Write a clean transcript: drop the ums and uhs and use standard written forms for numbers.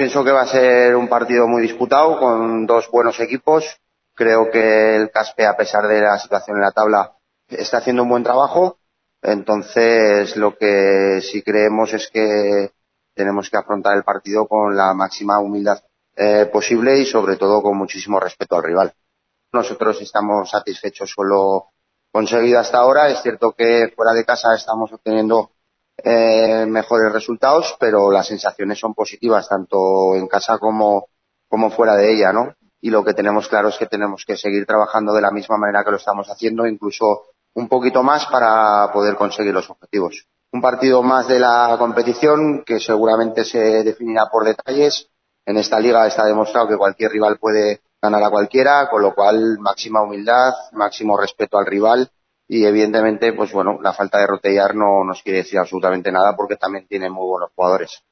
Pienso que va a ser un partido muy disputado con dos buenos equipos. Creo que el Caspe, a pesar de la situación en la tabla, está haciendo un buen trabajo. Entonces, lo que sí creemos es que tenemos que afrontar el partido con la máxima humildad posible y, sobre todo, con muchísimo respeto al rival. Nosotros estamos satisfechos con lo conseguido hasta ahora. Es cierto que fuera de casa estamos obteniendo mejores resultados, pero las sensaciones son positivas, tanto en casa como fuera de ella, ¿no? Y lo que tenemos claro es que tenemos que seguir trabajando de la misma manera que lo estamos haciendo, incluso un poquito más para poder conseguir los objetivos. Un partido más de la competición que seguramente se definirá por detalles. En esta liga está demostrado que cualquier rival puede ganar a cualquiera, con lo cual máxima humildad, máximo respeto al rival y evidentemente, pues bueno, la falta de Rotellar no nos quiere decir absolutamente nada porque también tiene muy buenos jugadores.